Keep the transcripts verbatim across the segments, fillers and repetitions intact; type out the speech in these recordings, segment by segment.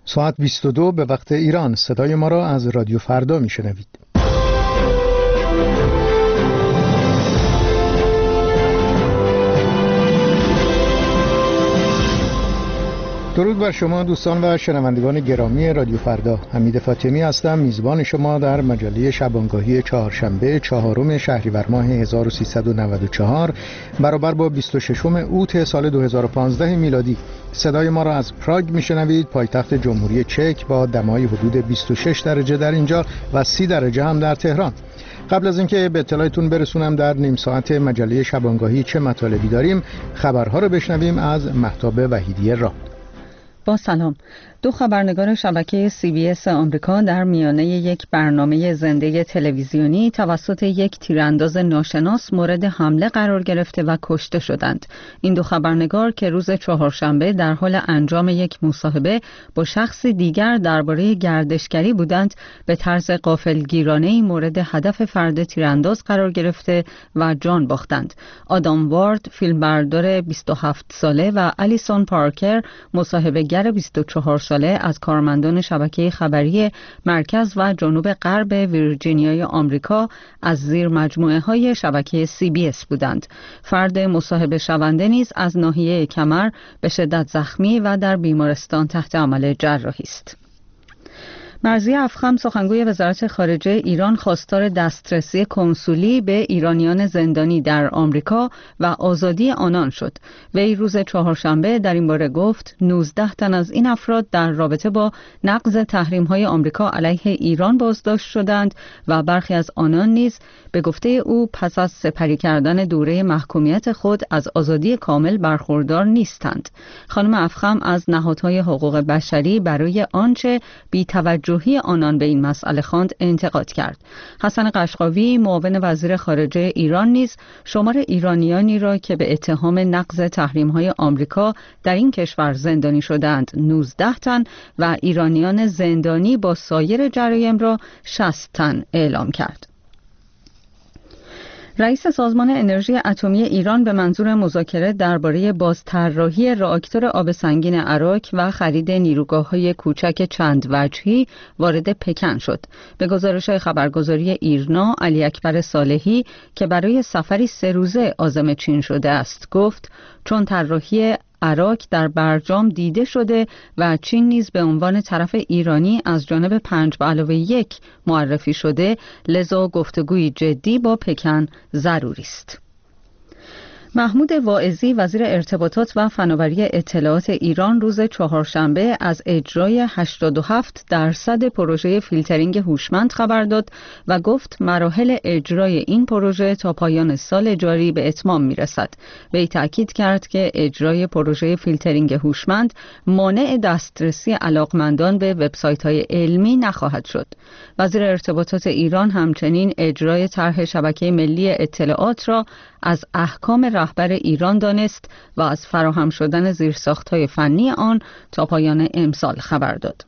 ساعت بیست و دو به وقت ایران. صدای ما را از رادیو فردا میشنوید. درود بر شما دوستان و شنوندگان گرامی رادیو فردا. حمید فاطمی هستم، میزبان شما در مجله شبانگاهی چهارشنبه چهارم شهریور ماه هزار و سیصد و نود و چهار برابر با بیست و ششم اوت سال دو هزار و پانزده میلادی. صدای ما را از پراگ میشنوید، پایتخت جمهوری چک، با دمای حدود بیست و شش درجه در اینجا و سی درجه هم در تهران. قبل از اینکه به اطلاعتون برسونم در نیم ساعت مجله شبانگاهی چه مطالبی داریم، خبرها رو بشنویم از مهتاب وحیدی را. با سلام. دو خبرنگار شبکه سی بی اس آمریکا در میانه یک برنامه زنده تلویزیونی توسط یک تیرانداز ناشناس مورد حمله قرار گرفته و کشته شدند. این دو خبرنگار که روز چهارشنبه در حال انجام یک مصاحبه با شخص دیگر درباره گردشگری بودند، به طرز غافلگیرانه‌ای مورد هدف فرد تیرانداز قرار گرفته و جان باختند. آدام وارد، فیلمبردار بیست و هفت ساله، و الیسون پارکر، مصاحبه‌گر بیست و چهار ساله از کارمندان شبکه خبری مرکز و جنوب غرب ویرجینیای آمریکا از زیر مجموعه های شبکه سی بی اس بودند. فرد مصاحبه شونده نیز از ناحیه کمر به شدت زخمی و در بیمارستان تحت عمل جراحی است. مرضیه افخم، سخنگوی وزارت خارجه ایران، خواستار دسترسی کنسولی به ایرانیان زندانی در آمریکا و آزادی آنان شد. وی روز چهارشنبه در این باره گفت نوزده تن از این افراد در رابطه با نقض تحریم‌های آمریکا علیه ایران بازداشت شدند و برخی از آنان نیز به گفته او پس از سپری کردن دوره محکومیت خود از آزادی کامل برخوردار نیستند. خانم افخم از نهادهای حقوق بشری برای آنچه بی‌توجهی آنان به این مسئله خواند انتقاد کرد. حسن قشقاوی، معاون وزیر خارجه ایران، نیز شمار ایرانیانی را که به اتهام نقض تحریم‌های آمریکا در این کشور زندانی شدند نوزده تن و ایرانیان زندانی با سایر جرایم را شصت تن اعلام کرد. رئیس سازمان انرژی اتمی ایران به منظور مذاکره درباره بازطراحی راکتور آب سنگین اراک و خرید نیروگاه‌های کوچک چند وجهی وارد پکن شد. به گزارش خبرگزاری ایرنا، علی اکبر صالحی که برای سفری سه روزه عازم چین شده است گفت چون طراحی اراک در برجام دیده شده و چین نیز به عنوان طرف ایرانی از جانب پنج به علاوه یک معرفی شده، لذا گفتگوی جدی با پکن ضروری است. محمود واعظی، وزیر ارتباطات و فناوری اطلاعات ایران، روز چهارشنبه از اجرای هشتاد و هفت درصد پروژه فیلترینگ هوشمند خبر داد و گفت مراحل اجرای این پروژه تا پایان سال جاری به اتمام میرسد. وی تاکید کرد که اجرای پروژه فیلترینگ هوشمند مانع دسترسی علاقمندان به وبسایت‌های علمی نخواهد شد. وزیر ارتباطات ایران همچنین اجرای طرح شبکه ملی اطلاعات را از احکام رهبر ایران دانست و از فراهم شدن زیرساخت‌های فنی آن تا پایان امسال خبر داد.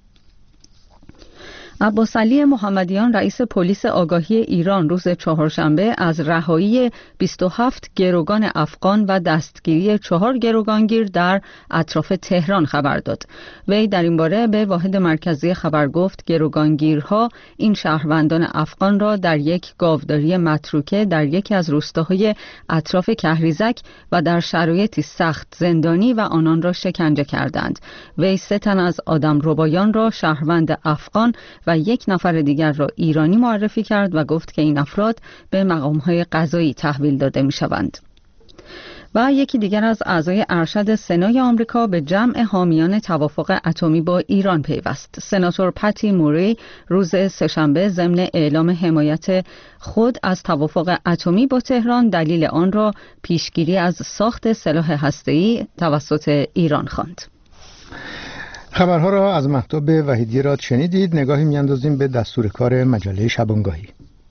عباس علی محمدیان، رئیس پلیس آگاهی ایران، روز چهارشنبه از رهایی بیست و هفت گروگان افغان و دستگیری چهار گروگانگیر در اطراف تهران خبر داد. وی در این باره به واحد مرکزی خبر گفت گروگانگیرها این شهروندان افغان را در یک گاوداری متروکه در یکی از روستاهای اطراف کهریزک و در شرایطی سخت زندانی و آنان را شکنجه کردند. وی سه تن از آدمربایان را شهروند افغان و یک نفر دیگر را ایرانی معرفی کرد و گفت که این افراد به مقام‌های قضایی تحویل داده می‌شوند. و یکی دیگر از اعضای ارشد سنای آمریکا به جمع حامیان توافق اتمی با ایران پیوست. سناتور پتی موری روز سه‌شنبه ضمن اعلام حمایت خود از توافق اتمی با تهران دلیل آن را پیشگیری از ساخت سلاح هسته‌ای توسط ایران خواند. خبرها را از مهتاب وحیدی را شنیدید. نگاهی میاندازیم به دستور کار مجله شبانگاهی.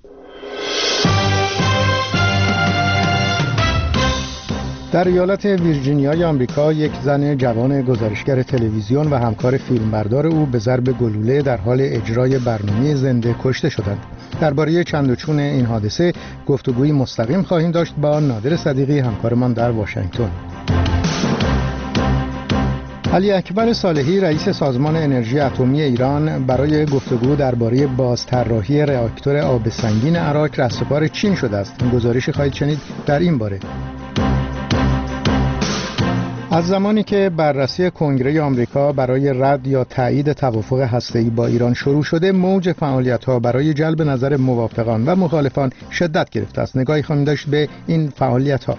در ایالت ویرجینیای آمریکا یک زن جوان گزارشگر تلویزیون و همکار فیلمبردار او به ضرب گلوله در حال اجرای برنامه زنده کشته شدند. درباره چند و چون این حادثه گفتگوی مستقیم خواهیم داشت با نادر صدیقی، همکارمان در واشنگتن. علی اکبر صالحی رئیس سازمان انرژی اتمی ایران برای گفتگو درباره بازطراحی راکتور آب سنگین عراق رستگار چین شده است. این گزارشی خواهید شنید در این باره. از زمانی که بررسی کنگره آمریکا برای رد یا تایید توافق هسته‌ای با ایران شروع شده، موج فعالیت‌ها برای جلب نظر موافقان و مخالفان شدت گرفته است. نگاهی خواهیم داشت به این فعالیت‌ها.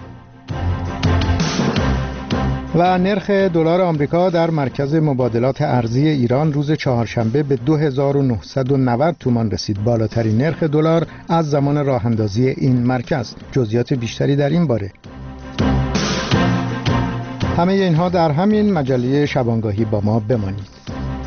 و نرخ دلار آمریکا در مرکز مبادلات ارزی ایران روز چهارشنبه به دو هزار و نهصد و نود تومان رسید، بالاترین نرخ دلار از زمان راه اندازی این مرکز. جزئیات بیشتری در این باره. همه اینها در همین مجله شبانگاهی با ما بمانید.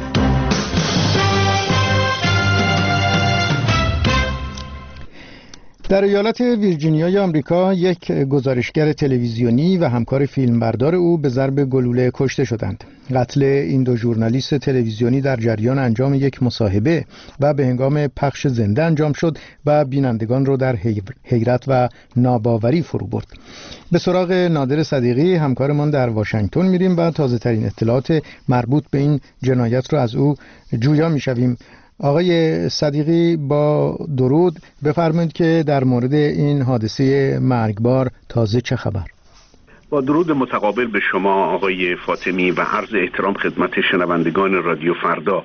در ایالت ویرجینیای آمریکا یک گزارشگر تلویزیونی و همکار فیلمبردار او به ضرب گلوله کشته شدند. قتل این دو ژورنالیست تلویزیونی در جریان انجام یک مصاحبه و به هنگام پخش زنده انجام شد و بینندگان را در حیرت و ناباوری فرو برد. به سراغ نادر صدیقی همکارمان در واشنگتن میریم و تازه ترین اطلاعات مربوط به این جنایت را از او جویا میشویم. آقای صدیقی با درود، بفرمایید که در مورد این حادثه مرگبار تازه چه خبر؟ با درود متقابل به شما آقای فاطمی و عرض احترام خدمت شنوندگان رادیو فردا.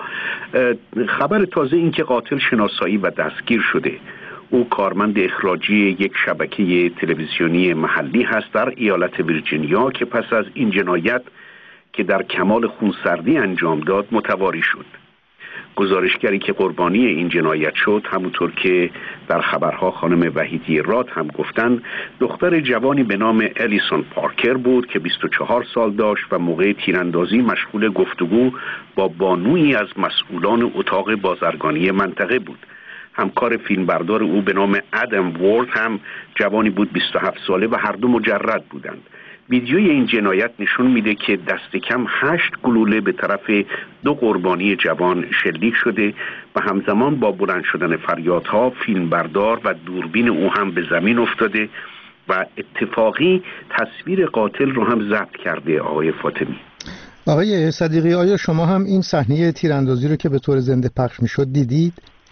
خبر تازه این که قاتل شناسایی و دستگیر شده. او کارمند اخراجی یک شبکه تلویزیونی محلی هست در ایالت ویرجینیا که پس از این جنایت که در کمال خونسردی انجام داد متواری شد. گزارشگری که قربانی این جنایت شد، همونطور که در خبرها خانم وحیدی راد هم گفتن، دختر جوانی به نام الیسون پارکر بود که بیست و چهار سال داشت و موقع تیراندازی مشغول گفتگو با بانویی از مسئولان اتاق بازرگانی منطقه بود. همکار فیلمبردار او به نام ادم وورد هم جوانی بود بیست و هفت ساله و هر دو مجرد بودند. ویدیوی این جنایت نشون میده که دست کم هشت گلوله به طرف دو قربانی جوان شلیک شده و همزمان با بلند شدن فریادها فیلمبردار و دوربین او هم به زمین افتاده و اتفاقی تصویر قاتل رو هم ضبط کرده. آقای فاطمی. آقای صدیقی، آیا شما هم این صحنه تیراندازی رو که به طور زنده پخش میشد دیدید؟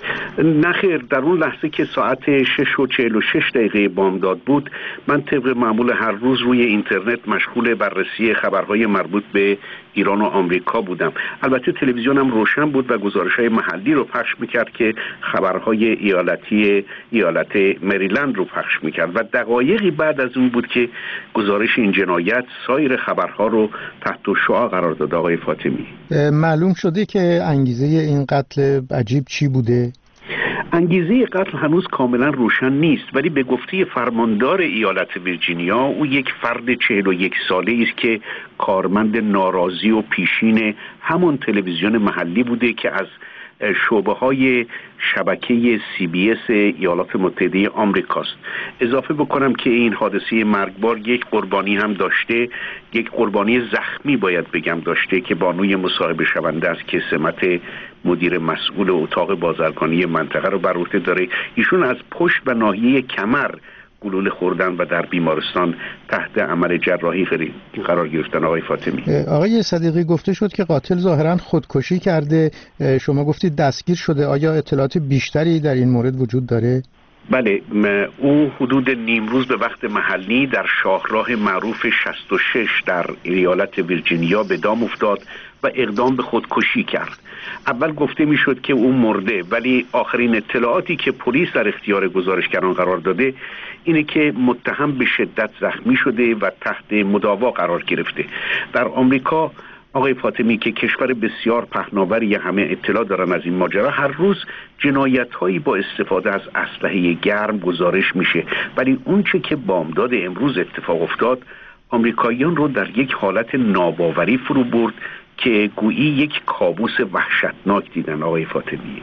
نخیر، در اون لحظه که ساعت شش و چهل و شش دقیقه بامداد بود، من طبق معمول هر روز روی اینترنت مشغول بررسی خبرهای مربوط به ایران و آمریکا بودم. البته تلویزیونم روشن بود و گزارش‌های محلی رو پخش میکرد که خبرهای ایالتی ایالت مریلند رو پخش میکرد و دقایقی بعد از اون بود که گزارش این جنایت سایر خبرها رو تحت شعاع قرار داد. آقای فاطمی، معلوم شده که انگیزه این قتل عجیب چی بوده؟ انگیزه قتل هنوز کاملا روشن نیست، ولی به گفته فرماندار ایالت ویرجینیا او یک فرد چهل و یک ساله است که کارمند ناراضی و پیشین همون تلویزیون محلی بوده که از شعبه های شبکه سی بی اس ایالات متحده آمریکاست. اضافه بکنم که این حادثه مرگبار یک قربانی هم داشته، یک قربانی زخمی باید بگم داشته که بانوی مصاحبه شونده است که سمت مدیر مسئول اتاق بازرگانی منطقه رو بر عهده داره. ایشون از پشت و ناحیه کمر گلوله خوردن و در بیمارستان تحت عمل جراحی قرار گرفتن. آقای فاطمی. آقای صدیقی، گفته شد که قاتل ظاهراً خودکشی کرده، شما گفتید دستگیر شده. آیا اطلاعات بیشتری در این مورد وجود داره؟ بله، او حدود نیمروز به وقت محلی در شاهراه معروف شصت و شش در ایالت ویرجینیا به دام افتاد و اقدام به خودکشی کرد. اول گفته میشد که او مرده، ولی آخرین اطلاعاتی که پلیس در اختیار گزارشگران قرار داده اینه که متهم به شدت زخمی شده و تحت مداوا قرار گرفته. در آمریکا آقای فاطمی که کشور بسیار پهناوری، همه اطلاع دارن از این ماجرا، هر روز جنایت‌هایی با استفاده از اسلحه گرم گزارش میشه، ولی اونچه که بامداد امروز اتفاق افتاد آمریکاییان رو در یک حالت ناباوری فرو برد که گویی یک کابوس وحشتناک دیدن. آقای فاطمی.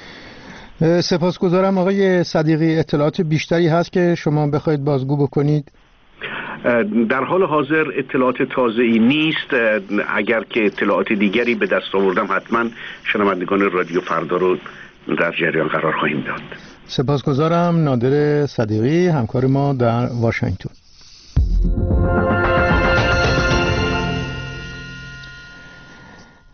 سپاسگزارم آقای صدیقی. اطلاعات بیشتری هست که شما بخواید بازگو بکنید؟ در حال حاضر اطلاعات تازه‌ای نیست. اگر که اطلاعات دیگری به دست آوردم حتما شنوندگان رادیو فردا رو در جریان قرار خواهیم داد. سپاسگزارم. نادر صدیقی، همکار ما در واشنگتن.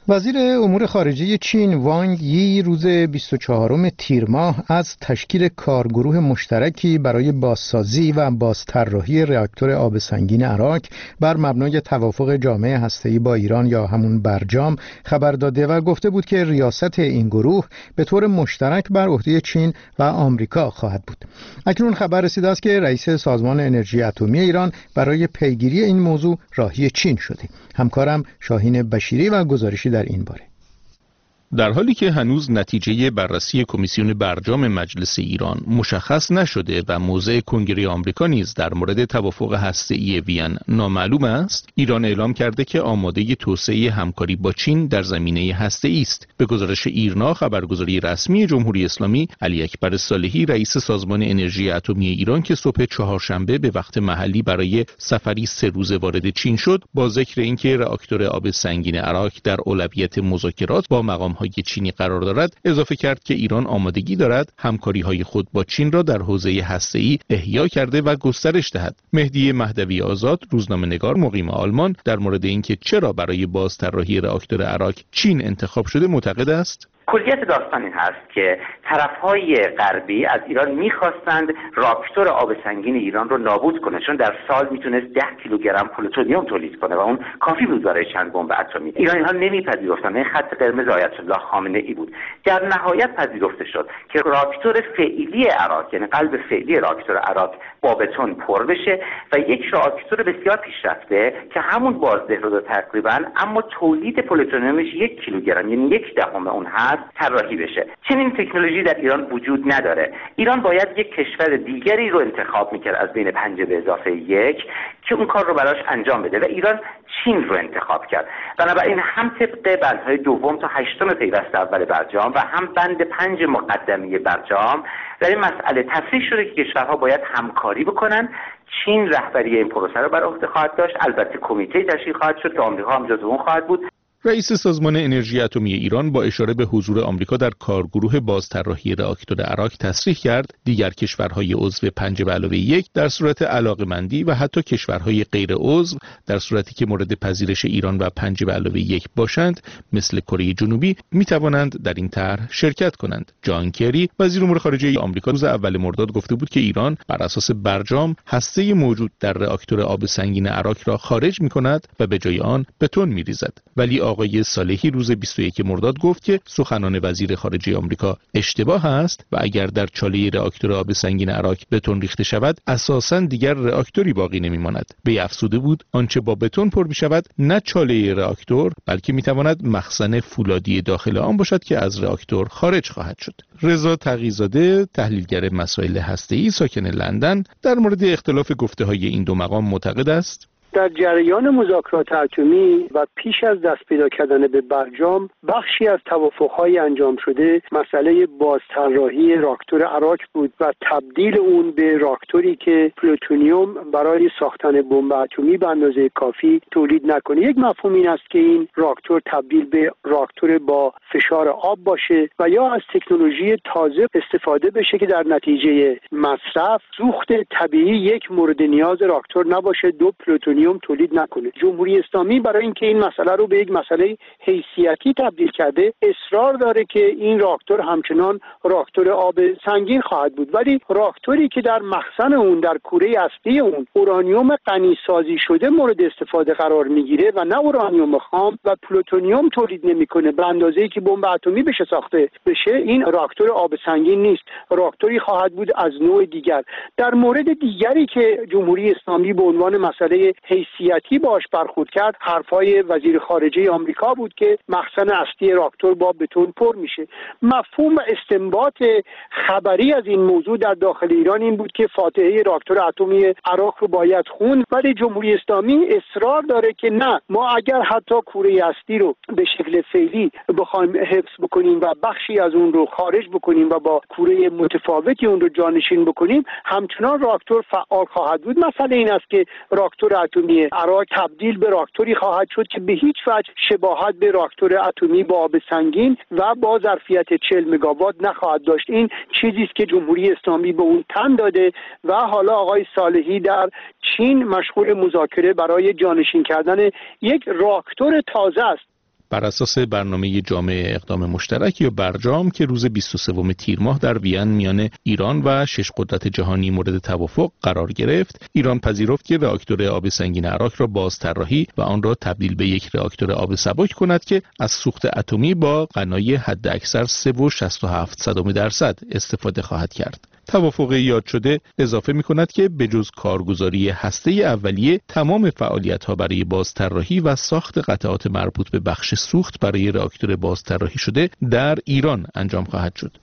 وزیر امور خارجه چین وانگ یی روز بیست و چهارم تیر ماه از تشکیل کارگروه مشترکی برای بازسازی و بازطراحی راکتور آب سنگین اراک بر مبنای توافق جامعه هسته‌ای با ایران یا همون برجام خبر داده و گفته بود که ریاست این گروه به طور مشترک بر عهده چین و آمریکا خواهد بود. اکنون خبر رسیده است که رئیس سازمان انرژی اتمی ایران برای پیگیری این موضوع راهی چین شده. همکارم شاهین بشیری و گزارشی در این باره. در حالی که هنوز نتیجه بررسی کمیسیون برجام مجلس ایران مشخص نشده و موضع کنگره آمریکا نیز در مورد توافق هسته‌ای وین نامعلوم است، ایران اعلام کرده که آماده توسعه همکاری با چین در زمینه هسته‌ای است. به گزارش ایرنا، خبرگزاری رسمی جمهوری اسلامی، علی اکبر صالحی رئیس سازمان انرژی اتمی ایران که صبح چهارشنبه به وقت محلی برای سفری سه روزه وارد چین شد، با ذکر اینکه راکتور آب سنگین اراک در اولویت مذاکرات با مقام های چینی قرار دارد، اضافه کرد که ایران آمادگی دارد همکاری‌های خود با چین را در حوزه هسته‌ای احیا کرده و گسترش دهد. مهدی مهدوی آزاد، روزنامه‌نگار مقیم آلمان، در مورد اینکه چرا برای بازطراحی راکتور اراک چین انتخاب شده معتقد است: کلیت داستان این هست که طرف‌های غربی از ایران می‌خواستند راکتور آب سنگین ایران رو نابود کنه، چون در سال میتونست ده کیلوگرم پلوتونیوم تولید کنه و اون کافی بود برای چند بمب اتمی. ایرانی‌ها نمی‌پذیرفتند. این خط قرمز آیت الله خامنه‌ای بود. در نهایت پذیرفته شد که راکتور فعلی اراک، یعنی قلب فعلی راکتور اراک، با بتون پر بشه و یک راکتور بسیار پیشرفته که همون بازده رو تقریبا، اما تولید پلوتونیومش یک کیلوگرم، یعنی یک دهم اون هست، طراحی بشه. چنین تکنولوژی در ایران وجود نداره. ایران باید یک کشور دیگری رو انتخاب میکرد از بین پنج به اضافه یک که اون کار رو براش انجام بده و ایران چین رو انتخاب کرد. بنابراین هم طبق بندهای دوم تا هشتم پیوست اول برجام و هم بند پنج مقدمه برجام در این مسئله تصریح شده که کشورها باید همکاری بکنن. چین رهبری این پروسه رو بر عهده خواهد داشت. البته کمیته تشکیل خواهد شد که آمریکا هم جزو اون خواهد بود. رئیس سازمان انرژی اتمی ایران با اشاره به حضور آمریکا در کارگروه بازطراحی راکتور اراک تصریح کرد دیگر کشورهای عضو پنج به علاوه یک در صورت علاقه‌مندی و حتی کشورهای غیر عضو در صورتی که مورد پذیرش ایران و پنج به علاوه یک باشند مثل کره جنوبی می توانند در این طرح شرکت کنند. جان کری وزیر امور خارجه آمریکا روز اول مرداد گفته بود که ایران بر اساس برجام هسته موجود در راکتور آب سنگین اراک را خارج می کند و به جای آن بتون می ریزد. ولی آقای صالحی روز بیست و یکم مرداد گفت که سخنان وزیر خارجه آمریکا اشتباه است و اگر در چاله راکتور آب سنگین اراک بتون ریخته شود اساساً دیگر راکتوری باقی نمیماند. به افزوده بود آنچه با بتون پر می شود نه چاله راکتور بلکه می تواند مخزن فولادی داخل آن باشد که از راکتور خارج خواهد شد. رضا تقی‌زاده تحلیلگر مسائل هسته‌ای ساکن لندن در مورد اختلاف گفته‌های این دو مقام معتقد است در جریان مذاکرات اتمی و پیش از دست پیدا کردن به برجام بخشی از توافق‌های انجام شده مسئله بازطراحی راکتور اراک بود و تبدیل اون به راکتوری که پلوتونیوم برای ساختن بمب اتمی به اندازه کافی تولید نکنه. یک مفهوم این است که این راکتور تبدیل به راکتور با فشار آب باشه و یا از تکنولوژی تازه استفاده بشه که در نتیجه مصرف سوخت طبیعی یک مورد نیاز راکتور نباشه، دو پلوتونیوم تولید نکنه. جمهوری اسلامی برای اینکه این مسئله رو به یک مسئله حیثیتی تبدیل کرده اصرار داره که این راکتور همچنان راکتور آب سنگین خواهد بود، ولی راکتوری که در مخزن اون در کوره اصلی اون اورانیوم غنی سازی شده مورد استفاده قرار میگیره و نه اورانیوم خام و پلوتونیوم تولید نمیکنه به اندازه‌ای که بمب اتمی بشه ساخته بشه، این راکتور آب سنگین نیست، راکتوری خواهد بود از نوع دیگر. در مورد دیگری که جمهوری اسلامی به عنوان مسئله حیثیتی باش برخورد کرد حرفای وزیر خارجه آمریکا بود که مخزن اصلی راکتور با بتون پر میشه. مفهوم و استنباط خبری از این موضوع در داخل ایران این بود که فاتحه راکتور اتمی عراق رو باید خوند، ولی جمهوری اسلامی اصرار داره که نه، ما اگر حتی کوره اصلی رو به شکل فعلی بخوایم حفظ بکنیم و بخشی از اون رو خارج بکنیم و با کوره متفاوتی اون رو جانشین بکنیم همچنان راکتور فعال خواهد بود. مسئله این است که راکتور اتمی اراک تبدیل به راکتوری خواهد شد که به هیچ وجه شباهت به راکتور اتمی با آب سنگین و با ظرفیت چهل مگاوات نخواهد داشت. این چیزی است که جمهوری اسلامی به اون تن داده و حالا آقای صالحی در چین مشغول مذاکره برای جانشین کردن یک راکتور تازه است. بر اساس برنامه جامع اقدام مشترک یا برجام که روز بیست و سوم تیر ماه در وین میان ایران و شش قدرت جهانی مورد توافق قرار گرفت، ایران پذیرفت که راکتور آب سنگین عراق را بازطراحی و آن را تبدیل به یک راکتور آب سبک کند که از سوخت اتمی با غنای حداکثر سه و شصت و هفت صدم درصد استفاده خواهد کرد. توافق یاد شده اضافه می کند که به جز کارگزاری هسته اولیه تمام فعالیت‌ها برای بازطراحی و ساخت قطعات مربوط به بخش سوخت برای راکتور بازطراحی شده در ایران انجام خواهد شد.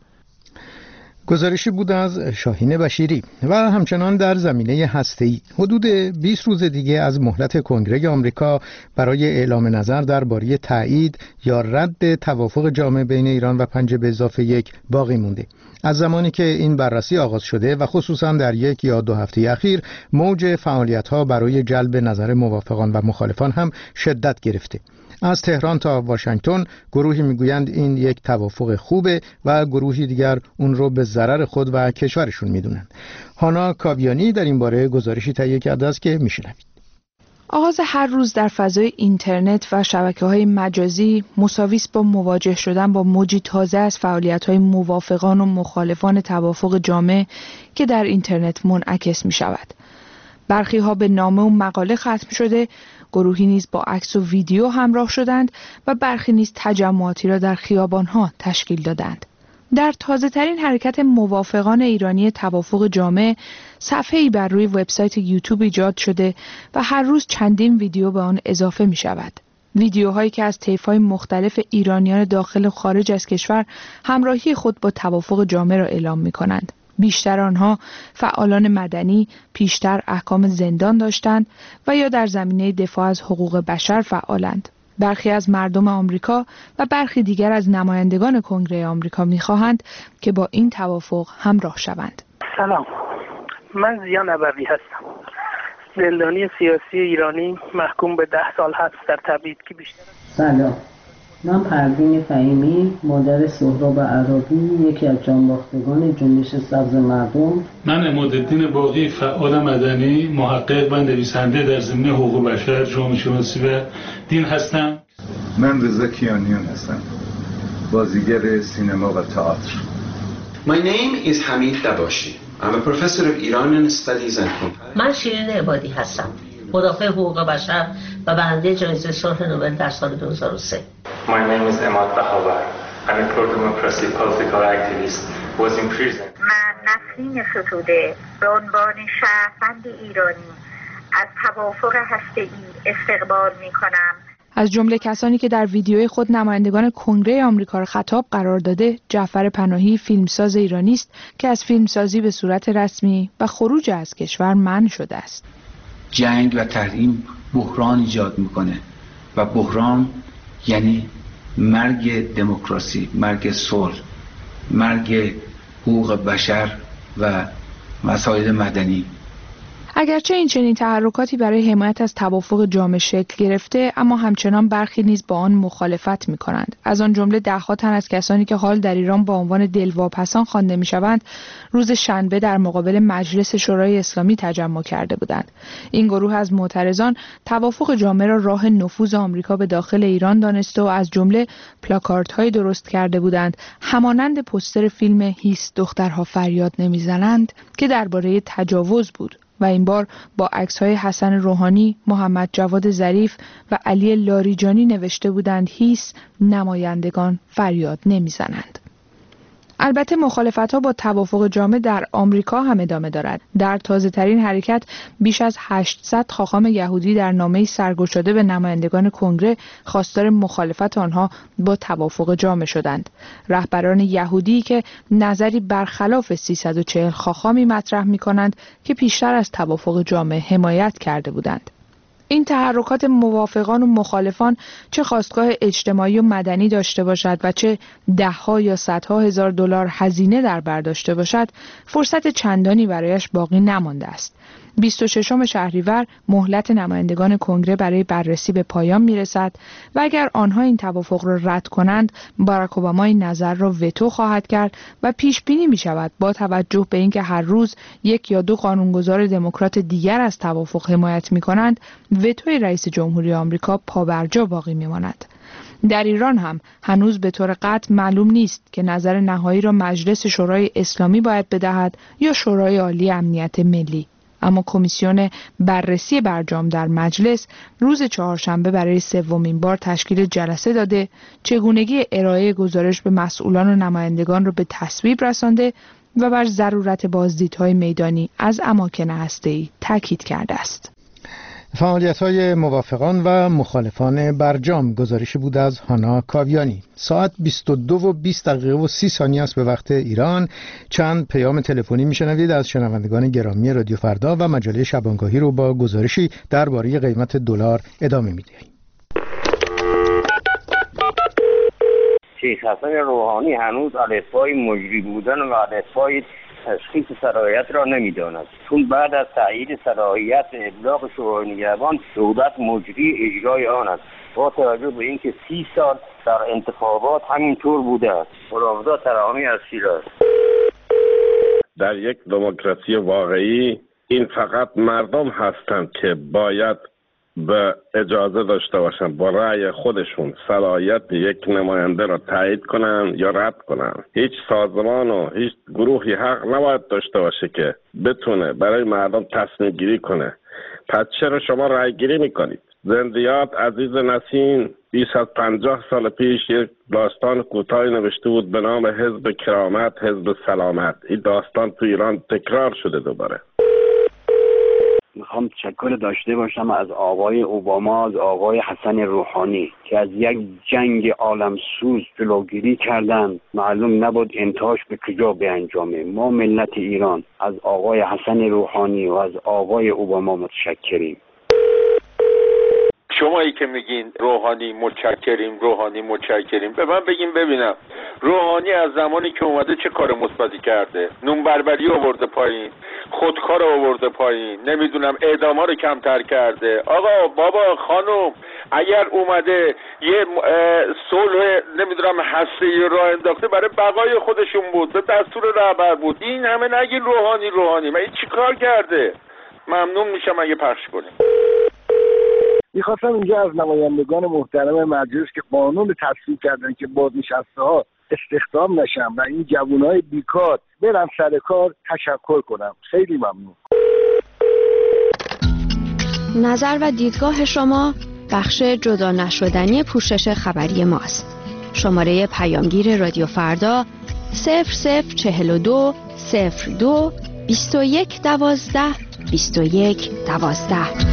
گزارشی بود از شاهین بشیری. و همچنان در زمینه هسته‌ای حدود بیست روز دیگه از مهلت کنگره آمریکا برای اعلام نظر درباره تایید یا رد توافق جامع بین ایران و پنج به اضافه یک باقی مونده. از زمانی که این بررسی آغاز شده و خصوصا در یک یا دو هفته اخیر موج فعالیت‌ها برای جلب نظر موافقان و مخالفان هم شدت گرفته. از تهران تا واشنگتن گروهی میگویند این یک توافق خوبه و گروهی دیگر اون رو به ضرر خود و کشورشون میدونن. هانا کاویانی در این باره گزارشی تهیه کرده است که میشنوید. آغاز هر روز در فضای اینترنت و شبکه‌های مجازی مساویس با مواجه شدن با موجی تازه از فعالیت‌های موافقان و مخالفان توافق جامع که در اینترنت منعکس می‌شود. برخی‌ها به نامه و مقاله ختم شده، گروهی نیز با عکس و ویدیو همراه شدند و برخی نیز تجمعاتی را در خیابان‌ها تشکیل دادند. در تازه‌ترین حرکت موافقان ایرانی توافق جامع، صفحه‌ای بر روی وبسایت یوتیوب ایجاد شده و هر روز چندین ویدیو به آن اضافه می‌شود. ویدیوهایی که از طیف‌های مختلف ایرانیان داخل و خارج از کشور همراهی خود با توافق جامع را اعلام می‌کنند. بیشتر آنها فعالان مدنی، پیشتر احکام زندان داشتند و یا در زمینه دفاع از حقوق بشر فعالند. برخی از مردم آمریکا و برخی دیگر از نمایندگان کنگره آمریکا می‌خواهند که با این توافق همراه شوند. سلام، من زیا نبوی هستم. زندانی سیاسی ایرانی محکوم به ده سال حبس در تبعید که بیشتر. سلام، من پروین فهیمی، مادر سهراب عراقی، یکی از جانباختگان جنبش سبز مردم. من عمادالدین باقی، فعال مدنی، محقق و نویسنده در زمینه حقوق بشر، جامعه شناسی و دین هستم. من رضا کیانیان هستم، بازیگر سینما و تئاتر. My name is Hamid Dabashi. I'm a professor of Iranian studies and comparative. من شیرین عبادی هستم، مدافع حقوق بشر و برنده جایزه صلح نوبل در سال دو هزار و سه. My name is Emad Bahavar. I'm a pro-democracy political activist who was in prison. من نسرین ستوده به عنوان شهروند ایرانی از توافق هسته‌ای استقبال می‌کنم. از جمله کسانی که در ویدیوی خود نمایندگان کنگره آمریکا را خطاب قرار داده، جعفر پناهی، فیلمساز ایرانی است که از فیلمسازی به صورت رسمی و خروج از کشور منع شده است. جنگ و تحریم بحران ایجاد میکنه و بحران یعنی مرگ دموکراسی، مرگ صلح، مرگ حقوق بشر و مسائل مدنی. اگرچه این چنین تحرکاتی برای حمایت از توافق جامع شکل گرفته، اما همچنان برخی نیز با آن مخالفت می‌کنند. از آن جمله ده‌ها تن از کسانی که حال در ایران با عنوان دلواپسان خوانده می‌شوند، روز شنبه در مقابل مجلس شورای اسلامی تجمع کرده بودند. این گروه از معترضان توافق جامع را راه نفوذ آمریکا به داخل ایران دانسته و از جمله پلاکاردهایی درست کرده بودند همانند پوستر فیلم هیس دخترها فریاد نمیزنند که درباره تجاوز بود و این بار با عکس‌های حسن روحانی، محمد جواد ظریف و علی لاریجانی نوشته بودند هیس نمایندگان فریاد نمیزنند. البته مخالفت‌ها با توافق جامع در آمریکا هم ادامه دارد. در تازه‌ترین حرکت بیش از هشتصد خاخام یهودی در نامه‌ای سرگشاده به نمایندگان کنگره خواستار مخالفت آنها با توافق جامع شدند. رهبران یهودی که نظری برخلاف سیصد و چهل خاخامی مطرح می‌کنند که پیشتر از توافق جامع حمایت کرده بودند. این تحرکات موافقان و مخالفان چه خواستگاه اجتماعی و مدنی داشته باشد و چه ده‌ها یا صدها هزار دلار هزینه در بر داشته باشد، فرصت چندانی برایش باقی نمانده است. بیست و ششم شهریور مهلت نمایندگان کنگره برای بررسی به پایان میرسد و اگر آنها این توافق را رد کنند، باراک اوباما این نظر را وتو خواهد کرد و پیش بینی می شود با توجه به اینکه هر روز یک یا دو قانونگذار دموکرات دیگر از توافق حمایت می کنند، وتوی رئیس جمهوری آمریکا پابرجا باقی می ماند. در ایران هم هنوز به طور قطع معلوم نیست که نظر نهایی را مجلس شورای اسلامی باید بدهد یا شورای عالی امنیت ملی. اما کمیسیون بررسی برجام در مجلس روز چهارشنبه برای سومین بار تشکیل جلسه داده، چگونگی ارائه گزارش به مسئولان و نمایندگان را به تصویب رسانده و بر ضرورت بازدیدهای میدانی از اماکن هسته‌ای تاکید کرده است. فعالیت‌های موافقان و مخالفان برجام، گزارشی بود از هانا کاویانی. ساعت بیست و دو و بیست دقیقه و سی ثانیه است به وقت ایران. چند پیام تلفنی میشنوید از شنوندگان گرامی رادیو فردا و مجله شبانگاهی رو با گزارشی درباره قیمت دلار ادامه می‌دهیم. شیخ حسن روحانی هنوز الفبای مجری بودن و الفبای تشخیص صلاحیت را نمی‌داند، چون بعد از تایید صلاحیت ابلاغ شورای نگهبان دولت مجری اجرای آن است. با توجه به اینکه سی سال در انتخابات همینطور بوده است. مراوضا ترامی از شیراز. در یک دموکراسی واقعی این فقط مردم هستند که باید به اجازه داشته باشن با رأی خودشون صلاحیت یک نماینده را تایید کنن یا رد کنن. هیچ سازمان و هیچ گروهی حق نباید داشته باشه که بتونه برای مردم تصمیم گیری کنه. پس چرا شما رأی گیری میکنید؟ زندیات عزیز نسیم بیست از پنجاه سال پیش یک داستان کوتاهی نوشته بود به نام حزب کرامت، حزب سلامت. این داستان تو ایران تکرار شده دوباره. میخوام تشکر داشته باشم از آقای اوباما، از آقای حسن روحانی که از یک جنگ عالمسوز جلوگیری کردند. معلوم نبود انتهاش به کجا بیانجامه. ما ملت ایران از آقای حسن روحانی و از آقای اوباما متشکریم. شمایی که میگین روحانی متشکریم، روحانی متشکریم، به من بگین ببینم روحانی از زمانی که اومده چه کار مثبتی کرده؟ نون بربری آورده پایین، خودکار آورده پایین، نمیدونم اعداما رو کمتر کرده. آقا بابا خانم اگر اومده یه صلح نمیدونم هسته‌ای راه انداخته برای بقای خودشون بود، به دستور رهبر بود، این همه نگین روحانی روحانی. من این چی کار کرده؟ ممنون میشم اگه پخش کنیم. میخواستم اینجا از نمایندگان محترم مجلس که قانون تصویب کردن که بازنشسته ها استخدام نشن و این جوانای بیکار برن سر کار تشکر کنم. خیلی ممنون. نظر و دیدگاه شما بخش جدا نشدنی پوشش خبری ماست. شماره پیامگیر رادیو فردا صفر صفر چهل و دو صفر دو بیست و یک دوازده بیست و یک دوازده.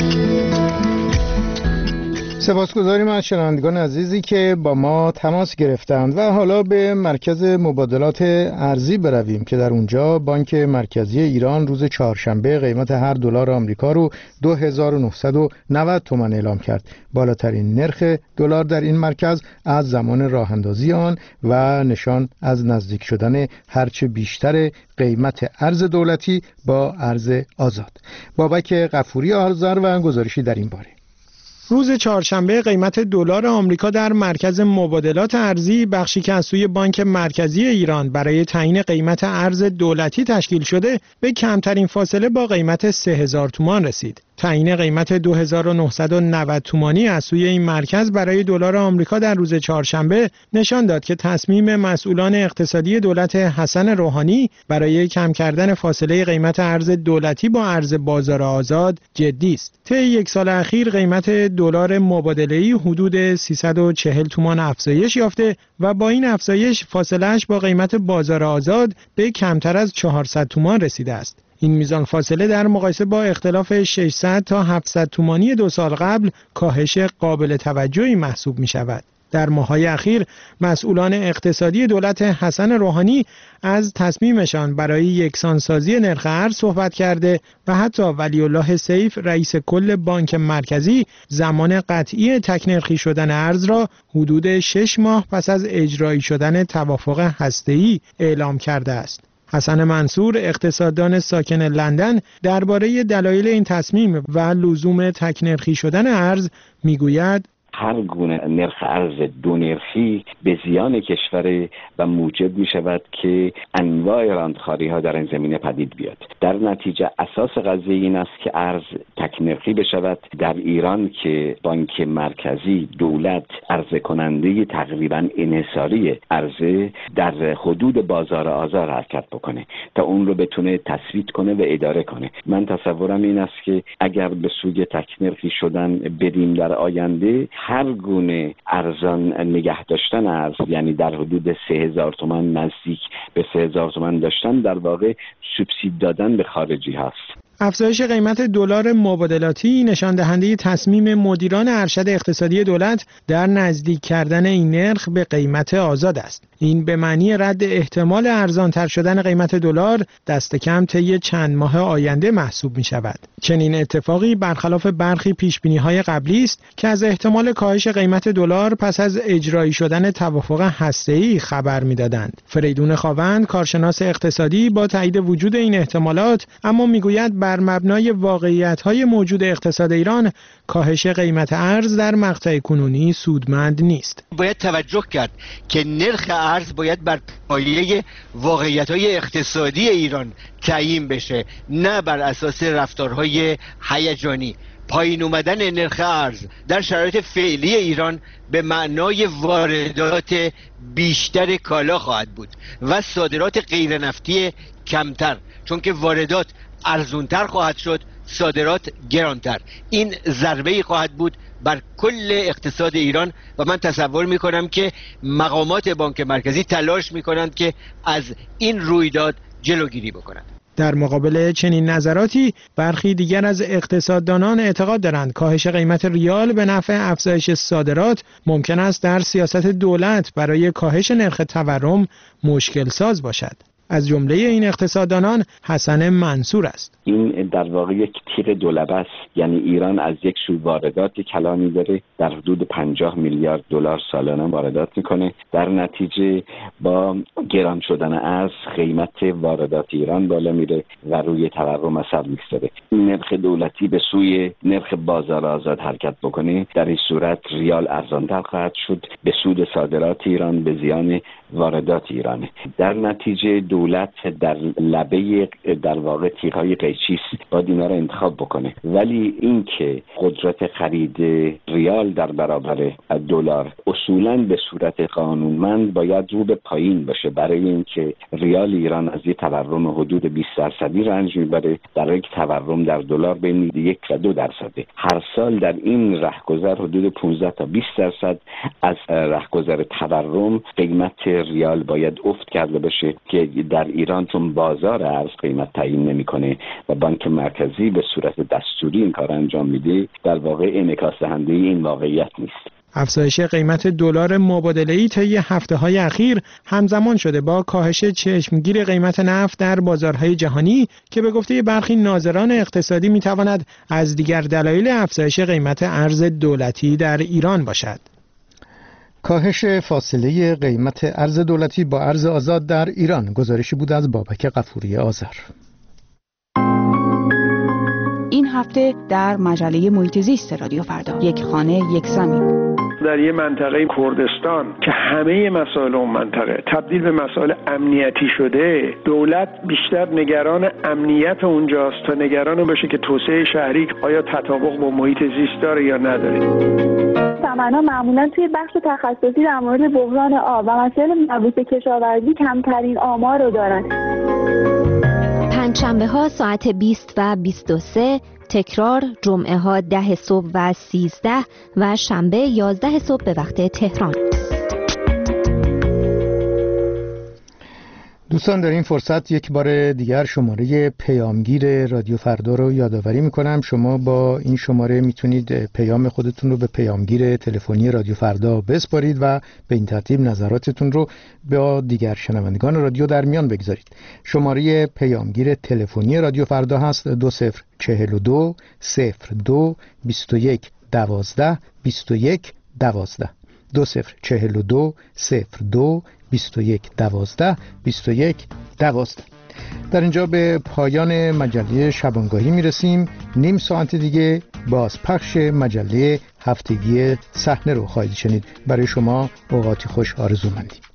سپاسگزاریم از شنوندگان عزیزی که با ما تماس گرفتند و حالا به مرکز مبادلات ارزی برویم که در اونجا بانک مرکزی ایران روز چهارشنبه قیمت هر دلار آمریکا رو دو هزار و نهصد و نود تومان اعلام کرد. بالاترین نرخ دلار در این مرکز از زمان راه اندازی آن و نشان از نزدیک شدن هرچه بیشتر قیمت ارز دولتی با ارز آزاد. بابک غفوری آذر و گزارشی در این باره. روز چهارشنبه قیمت دلار آمریکا در مرکز مبادلات ارزی، بخشی که از سوی بانک مرکزی ایران برای تعیین قیمت ارز دولتی تشکیل شده، به کمترین فاصله با قیمت سه هزار تومان رسید. تعیین قیمت دو هزار و نهصد و نود تومانی از سوی این مرکز برای دلار آمریکا در روز چهارشنبه نشان داد که تصمیم مسئولان اقتصادی دولت حسن روحانی برای کم کردن فاصله قیمت ارز دولتی با ارز بازار آزاد جدی است. طی یک سال اخیر قیمت دلار مبادله‌ای حدود سیصد و چهل تومان افزایش یافته و با این افزایش فاصله‌اش با قیمت بازار آزاد به کمتر از چهارصد تومان رسیده است. این میزان فاصله در مقایسه با اختلاف ششصد تا هفتصد تومانی دو سال قبل کاهش قابل توجهی محسوب می شود. در ماه‌های اخیر مسئولان اقتصادی دولت حسن روحانی از تصمیمشان برای یکسانسازی نرخ ارز صحبت کرده و حتی ولی الله سیف رئیس کل بانک مرکزی زمان قطعی تکنرخی شدن ارز را حدود شش ماه پس از اجرایی شدن توافق هسته‌ای اعلام کرده است. حسن منصور اقتصاددان ساکن لندن درباره دلایل این تصمیم و لزوم تکنرخی شدن ارز میگوید: هر گونه نرخ ارز دو نرخی به زیان کشور و موجب می شود که انواع راندخاری ها در این زمینه پدید بیاد. در نتیجه اساس قضیه این است که ارز تک نرخی بشود. در ایران که بانک مرکزی دولت عرضه کننده تقریبا انحصاری ارز در حدود بازار آزاد حرکت بکنه تا اون رو بتونه تثبیت کنه و اداره کنه. من تصورم این است که اگر به سوی تک نرخی شدن بریم در آینده، هر گونه ارزان نگه داشتن ارز، یعنی در حدود سه هزار تومان نزدیک به سه هزار تومان داشتن، در واقع سوبسید دادن به خارجی هست. افزایش قیمت دلار مبادلاتی نشان دهنده تصمیم مدیران ارشد اقتصادی دولت در نزدیک کردن این نرخ به قیمت آزاد است. این به معنی رد احتمال ارزان‌تر شدن قیمت دلار دست کم طی چند ماه آینده محسوب می شود. چنین اتفاقی برخلاف برخی پیشبینی‌های قبلی است که از احتمال کاهش قیمت دلار پس از اجرایی شدن توافق هسته‌ای خبر می‌دادند. فریدون خاوند، کارشناس اقتصادی، با تایید وجود این احتمالات اما می‌گوید بر مبنای واقعیت‌های موجود اقتصاد ایران کاهش قیمت ارز در مقطع کنونی سودمند نیست. باید توجه کرد که نرخ ارز باید بر پایه واقعیت‌های اقتصادی ایران تعیین بشه، نه بر اساس رفتارهای هیجانی. پایین اومدن نرخ ارز در شرایط فعلی ایران به معنای واردات بیشتر کالا خواهد بود و صادرات غیر نفتی کمتر، چون که واردات ارزونتر خواهد شد، صادرات گرانتر. این ضربه‌ای خواهد بود بر کل اقتصاد ایران و من تصور می‌کنم که مقامات بانک مرکزی تلاش می‌کنند که از این رویداد جلوگیری بکنند. در مقابل چنین نظراتی برخی دیگر از اقتصاددانان اعتقاد دارند کاهش قیمت ریال به نفع افزایش صادرات ممکن است در سیاست دولت برای کاهش نرخ تورم مشکل ساز باشد. از جمله این اقتصاددانان حسن منصور است. این در واقع یک تیر دولبه است، یعنی ایران از یک سو واردات کلانی داره، در حدود پنجاه میلیارد دلار سالانه واردات میکنه. در نتیجه با گران شدن ارز قیمت واردات ایران بالا میره و روی تورم اثر میگذاره. نرخ دولتی به سوی نرخ بازار آزاد حرکت بکنه، در این صورت ریال ارزانتر خواهد شد به سود صادرات ایران به زیان واردات ایرانه. در نتیجه دولت در لبه در واقع تیغ‌های قیچی باید اینا رو انتخاب بکنه، ولی این که قدرت خرید ریال در برابر دلار اصولاً به صورت قانونمند باید رو به پایین باشه، برای اینکه ریال ایران از یک تورم حدود بیست درصدی رنج میبره، در یک تورم در دلار بین یک و دو درصده. هر سال در این رهگذر حدود پانزده تا بیست درصد از رهگذر تورم قیمت ریال باید افت کرده باشه که در ایران چون بازار ارز قیمت تعیین نمیکنه و بانک مرکزی به صورت دستوری این کار انجام میده، در واقع انعکاس دهنده این واقعیت نیست. افزایش قیمت دلار مبادله‌ای طی هفته‌های اخیر همزمان شده با کاهش چشمگیر قیمت نفت در بازارهای جهانی که به گفته برخی ناظران اقتصادی میتواند از دیگر دلایل افزایش قیمت ارز دولتی در ایران باشد. کاهش فاصله قیمت ارز دولتی با ارز آزاد در ایران، گزارشی بود از بابک غفوری آذر. این هفته در مجله محیط زیست رادیو فردا، یک خانه یک زمین. در یه منطقه کردستان که همه مسائل اون منطقه تبدیل به مسائل امنیتی شده، دولت بیشتر نگران امنیت اونجاست تا نگران باشه که توسعه شهری آیا تطابق با محیط زیست داره یا نداره. سمنا معمولا توی بخش تخصصی در مورد بحران آب و مسائل مربوط به کشاورزی کمترین آمار رو دارن. پنجشنبه ها ساعت بیست و بیست و سه، تکرار جمعه ها ده صبح و سیزده و شنبه یازده صبح به وقت تهران. دوستان، در این فرصت یک بار دیگر شماره پیامگیر رادیو فردا رو یادآوری میکنم. شما با این شماره میتونید پیام خودتون رو به پیامگیر تلفنی رادیو فردا بسپارید و به این ترتیب نظراتتون رو با دیگر شنوندگان رادیو در میان بگذارید. شماره پیامگیر تلفنی رادیو فردا هست دو صفر چهل و دو صفر دو بیست و یک دوازده بیست و یک دوازده دو صفر چهل و دو صفر دو بیست و یک دوازده بیست و یک دوازده. در اینجا به پایان مجله شبانگاهی میرسیم. نیم ساعت دیگه بازپخش مجله هفتگی صحنه رو خواهید شنید. برای شما اوقاتی خوش آرزو مندیم.